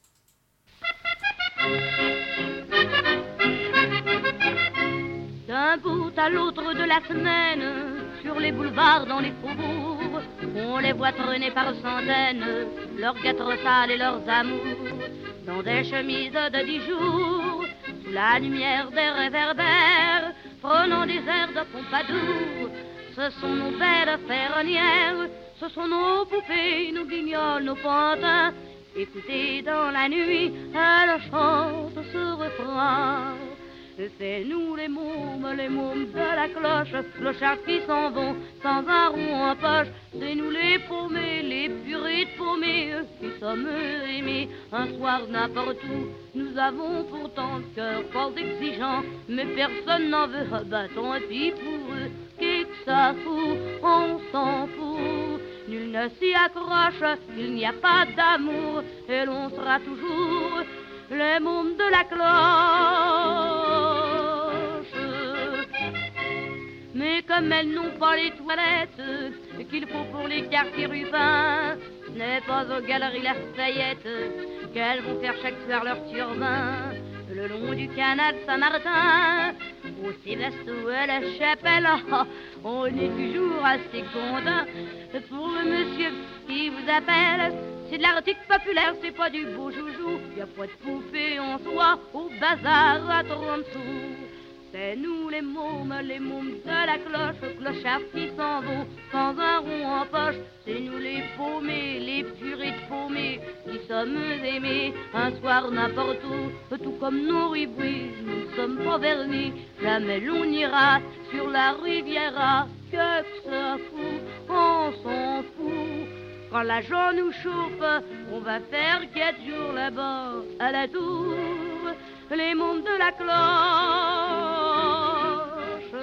D'un bout à l'autre de la semaine, sur les boulevards, dans les faubourgs, on les voit traîner par centaines, leurs quatre sales et leurs amours, dans des chemises de dix jours, sous la lumière des réverbères, prenant des airs de Pompadour. Ce sont nos belles ferronnières, ce sont nos poupées, nos guignols, nos pantins. Écoutez dans la nuit, elle chante ce refrain. C'est nous les mômes, les mômes de la cloche, clochards qui s'en vont sans un rond en poche. C'est nous les paumés, les purées de paumés, qui sommes aimés un soir n'importe où. Nous avons pourtant le cœur fort exigeant, mais personne n'en veut. Bah tant pis pour eux, qu'est-ce que ça fout, on s'en fout. Nul ne s'y accroche, il n'y a pas d'amour, et l'on sera toujours les mômes de la cloche. Mais comme elles n'ont pas les toilettes qu'il faut pour les quartiers rubans, ce n'est pas aux galeries Lafayette qu'elles vont faire chaque soir leur turbin. Le long du canal Saint-Martin, au Sylvestre ou à la Chapelle, on est toujours assez content. Pour le monsieur qui vous appelle, c'est de l'article populaire, c'est pas du beau joujou. Y a pas de poupée en soie au bazar à trente sous. C'est nous les mômes, les mômes de la cloche, clochards qui s'en vont sans un rond en poche. C'est nous les paumés, les purées de paumés, qui sommes aimés un soir n'importe où. Tout comme nos ribouis, nous ne sommes pas vernis, jamais l'on ira sur la Riviera. Que ça fout, on s'en fout. Quand l'argent nous chauffe, on va faire quatre jours là-bas à la tour. Les mômes de la cloche,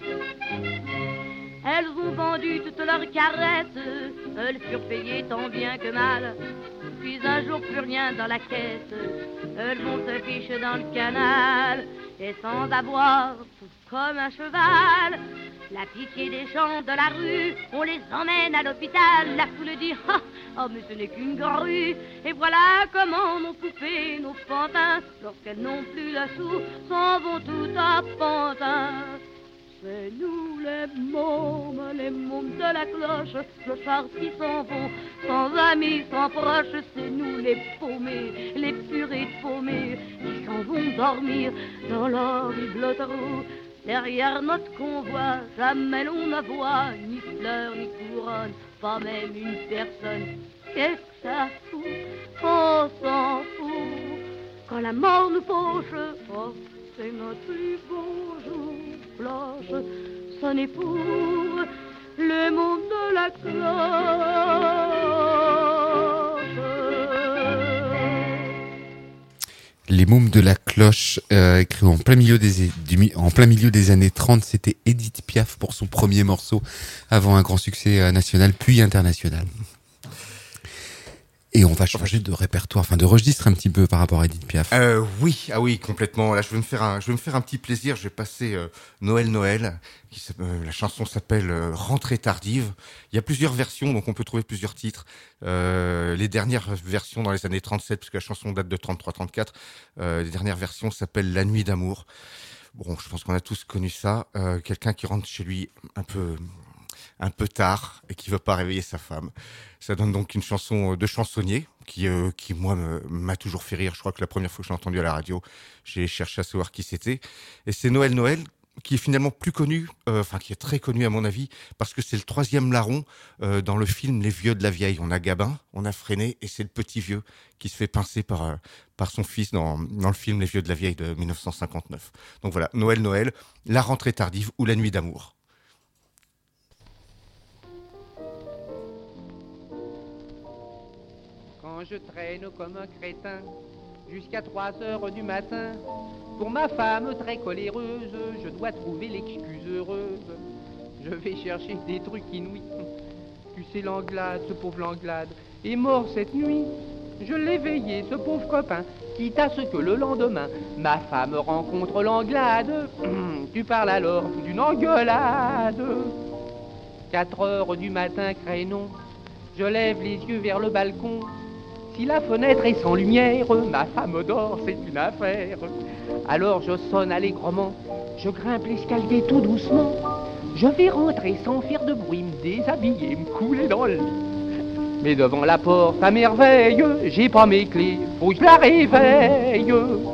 elles ont vendu toutes leurs caresses, elles furent payées tant bien que mal. Puis un jour plus rien dans la caisse, elles vont se ficher dans le canal, et sans avoir tout comme un cheval. La pitié des gens de la rue, on les emmène à l'hôpital. La foule dit ah, oh mais ce n'est qu'une grue. Et voilà comment nos poupées, nos pantins, lorsqu'elles n'ont plus la sou, s'en vont tout à pantin. C'est nous les mômes, les mômes de la cloche, clochards qui s'en vont, sans amis, sans proches. C'est nous les paumés, les purées de paumés, qui s'en vont dormir dans l'horrible trou. Derrière notre convoi, jamais l'on ne voit ni fleurs ni couronne, pas même une personne. Qu'est-ce que ça fout? On s'en fout. Quand la mort nous fauche, oh, c'est notre plus beau jour. Cloche, sonnez pour le monde de la cloche. Les mômes de la cloche, euh, écrit en plein milieu des du, en plein milieu des années trente, c'était Edith Piaf pour son premier morceau, avant un grand succès euh, national puis international. Et on va changer de répertoire, enfin de registre un petit peu par rapport à Edith Piaf. Euh, oui, ah oui, complètement. Là, je vais me faire un, je vais me faire un petit plaisir. Je vais passer euh, Noël, Noël. Qui, euh, la chanson s'appelle euh, Rentrée tardive. Il y a plusieurs versions, donc on peut trouver plusieurs titres. Euh, les dernières versions dans les années trente-sept, puisque la chanson date de trente-trois trente-quatre. Euh, les dernières versions s'appellent La nuit d'amour. Bon, je pense qu'on a tous connu ça. Euh, quelqu'un qui rentre chez lui un peu. un peu tard et qui veut pas réveiller sa femme. Ça donne donc une chanson de chansonnier qui, euh, qui moi, me, m'a toujours fait rire. Je crois que la première fois que je l'ai entendu à la radio, j'ai cherché à savoir qui c'était. Et c'est Noël Noël qui est finalement plus connu, euh, enfin qui est très connu à mon avis, parce que c'est le troisième larron euh, dans le film Les Vieux de la Vieille. On a Gabin, on a Freinet et c'est le petit vieux qui se fait pincer par, euh, par son fils dans, dans le film Les Vieux de la Vieille de dix-neuf cent cinquante-neuf. Donc voilà, Noël Noël, La rentrée tardive ou La nuit d'amour. Quand je traîne comme un crétin jusqu'à trois heures du matin, pour ma femme très coléreuse, je dois trouver l'excuse heureuse. Je vais chercher des trucs inouïs. Tu sais, Langlade, ce pauvre Langlade, est mort cette nuit. Je l'ai veillé, ce pauvre copain, quitte à ce que le lendemain, ma femme rencontre Langlade. Tu parles alors d'une engueulade. Quatre heures du matin, crénon, je lève les yeux vers le balcon. Si la fenêtre est sans lumière, ma femme dort, c'est une affaire. Alors je sonne allègrement, je grimpe l'escalier tout doucement. Je vais rentrer sans faire de bruit, me déshabiller, me couler dans le lit. Mais devant la porte, à merveille, j'ai pas mes clés, faut que je la réveille.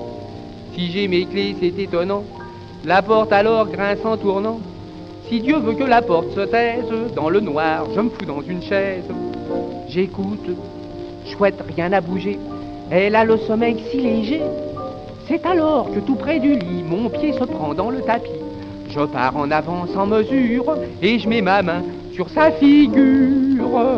Si j'ai mes clés, c'est étonnant, la porte alors grince en tournant. Si Dieu veut que la porte se taise, dans le noir, je me fous dans une chaise. J'écoute, chouette, rien n'a bougé, elle a le sommeil si léger. C'est alors que tout près du lit, mon pied se prend dans le tapis. Je pars en avant sans mesure, et je mets ma main sur sa figure.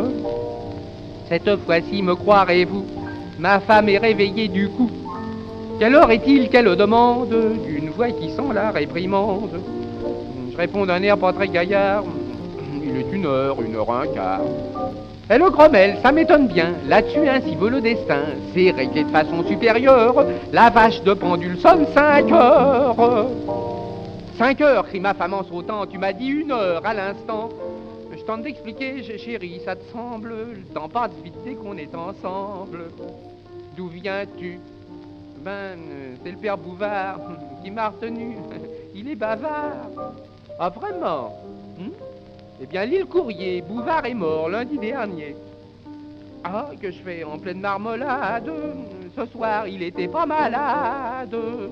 Cette fois-ci, me croirez-vous, ma femme est réveillée du coup. Quelle heure est-il qu'elle demande, d'une voix qui sent la réprimande. Je réponds d'un air pas très gaillard, il est une heure, une heure un quart. Elle grommelle, ça m'étonne bien, là-dessus ainsi veut le destin. C'est réglé de façon supérieure, la vache de pendule sonne cinq heures. Cinq heures, crie ma femme en sautant, tu m'as dit une heure à l'instant. Je tente d'expliquer, chérie, ça te semble, le temps passe vite dès qu'on est ensemble. D'où viens-tu? Ben, c'est le père Bouvard qui m'a retenu, il est bavard. Ah vraiment? hmm Eh bien, l'île Courrier, Bouvard est mort lundi dernier. Ah, que je fais en pleine marmelade. Ce soir, il était pas malade.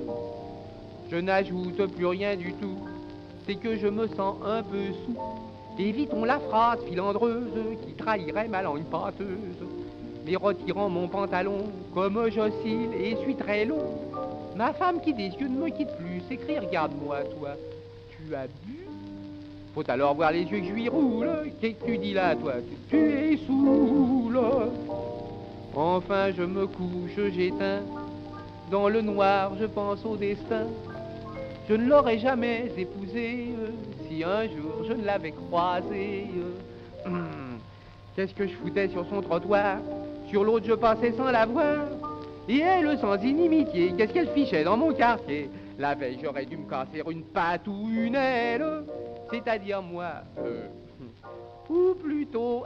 Je n'ajoute plus rien du tout. C'est que je me sens un peu sous. Évitons la phrase filandreuse qui trahirait ma langue pâteuse. Mais retirant mon pantalon, comme j'oscille et suis très long, ma femme qui des yeux ne me quitte plus s'écrie: regarde-moi, toi, tu as bu? Faut alors voir les yeux que je lui roule. Qu'est-ce que tu dis là, toi? Tu, tu es saoul. Enfin, je me couche, j'éteins. Dans le noir, je pense au destin. Je ne l'aurais jamais épousée euh, si un jour je ne l'avais croisée. Euh. Hum. Qu'est-ce que je foutais sur son trottoir? Sur l'autre, je passais sans la voir. Et elle, sans inimitié, qu'est-ce qu'elle fichait dans mon quartier? La veille, j'aurais dû me casser une patte ou une aile. C'est-à-dire moi, euh, ou plutôt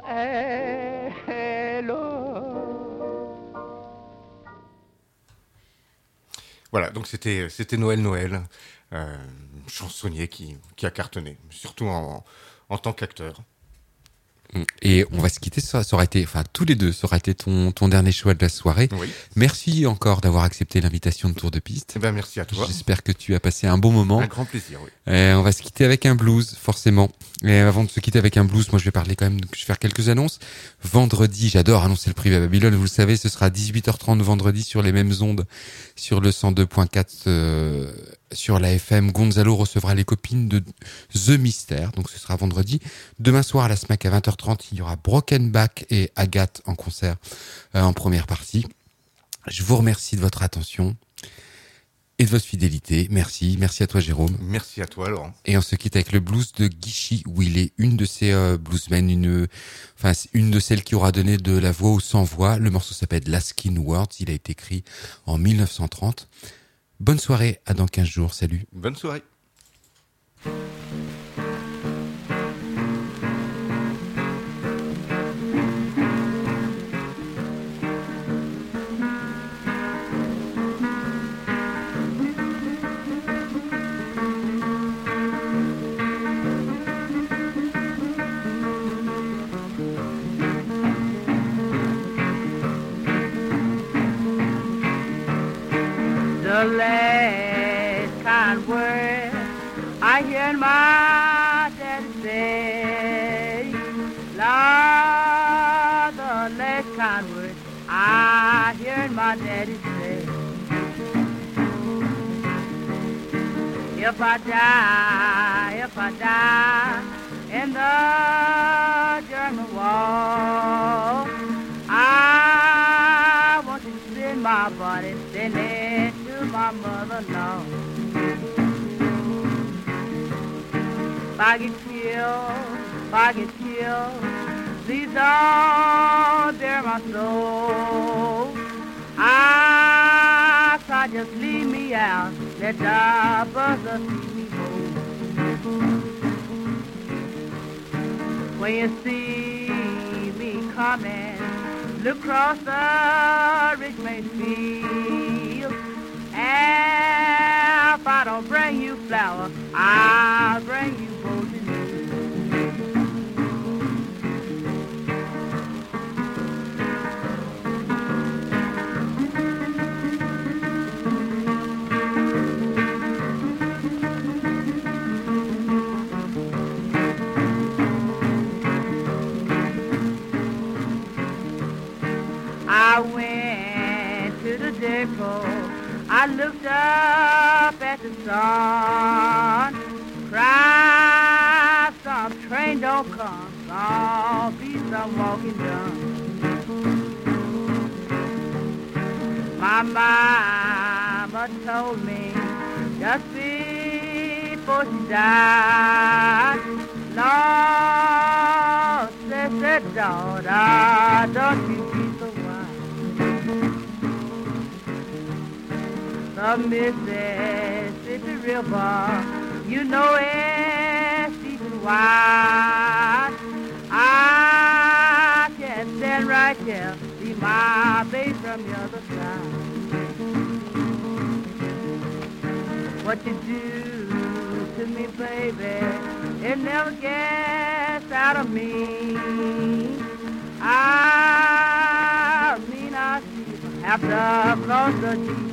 elle. Voilà, donc c'était, c'était Noël, Noël, euh, chansonnier qui, qui a cartonné, surtout en, en tant qu'acteur. Et on va se quitter, ça, ça aurait été, enfin tous les deux, ça aurait été ton, ton dernier choix de la soirée. Oui. Merci encore d'avoir accepté l'invitation de Tour de Piste. Eh ben, merci à toi. J'espère que tu as passé un bon moment. Un grand plaisir, oui. Et on va se quitter avec un blues, forcément. Et avant de se quitter avec un blues, moi je vais parler quand même, je vais faire quelques annonces. Vendredi, j'adore annoncer le Privé à Babylone, vous le savez, ce sera dix-huit heures trente vendredi sur les mêmes ondes, sur le cent deux point quatre, euh, sur la F M. Gonzalo recevra les copines de The Mystère, donc ce sera vendredi. Demain soir à la SMAC à vingt heures trente, il y aura Broken Back et Agathe en concert euh, en première partie. Je vous remercie de votre attention et de votre fidélité. Merci. Merci à toi, Jérôme. Merci à toi, Laurent. Et on se quitte avec le blues de Guichy Willet, une de ces euh, bluesmen, une, enfin, une de celles qui aura donné de la voix au sans voix. Le morceau s'appelle Laskin Words. Il a été écrit en mille neuf cent trente. Bonne soirée. À dans quinze jours. Salut. Bonne soirée. The last kind word I hear my daddy say, Lord, the last kind word I hear my daddy say. If I die, if I die in the German war, I want to send my body sending to my mother-in-law. If I get killed, if I get killed, please don't bear my soul. I try just leave me out, let the buzzer see me home. When you see me coming, look across the Richmond field. And if I don't bring you flowers, I'll bring you roses. I went to the depot, I looked up at the sun, cried, some train don't come, some be some walking done. My mama told me just before she died, Lord, said, said, daughter, don't you be so wild. The Mississippi River, you know it's deep and wide. I can stand right here, see my baby from the other side. What you do to me, baby, it never gets out of me. I mean I see after cross the G.